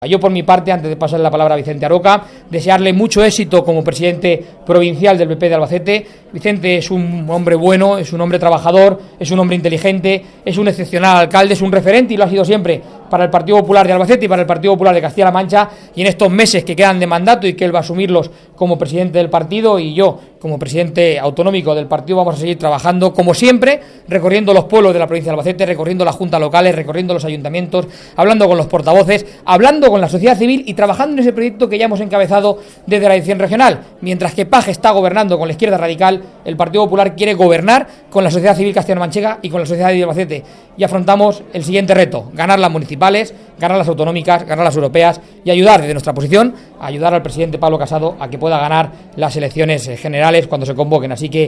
Yo, por mi parte, antes de pasarle la palabra a Vicente Aroca, desearle mucho éxito como presidente provincial del PP de Albacete. Vicente es un hombre bueno, es un hombre trabajador, es un hombre inteligente, es un excepcional alcalde, es un referente y lo ha sido siempre para el Partido Popular de Albacete y para el Partido Popular de Castilla-La Mancha, y en estos meses que quedan de mandato y que él va a asumirlos como presidente del partido y yo como presidente autonómico del partido vamos a seguir trabajando como siempre, recorriendo los pueblos de la provincia de Albacete, recorriendo las juntas locales, recorriendo los ayuntamientos, hablando con los portavoces, hablando con la sociedad civil y trabajando en ese proyecto que ya hemos encabezado desde la dirección regional. Mientras que Paje está gobernando con la izquierda radical, el Partido Popular quiere gobernar con la sociedad civil castellano-manchega y con la sociedad de Albacete. Y afrontamos el siguiente reto: ganar las municipales, ganar las autonómicas, ganar las europeas y ayudar desde nuestra posición, a ayudar al presidente Pablo Casado a que pueda ganar las elecciones generales cuando se convoquen. Así que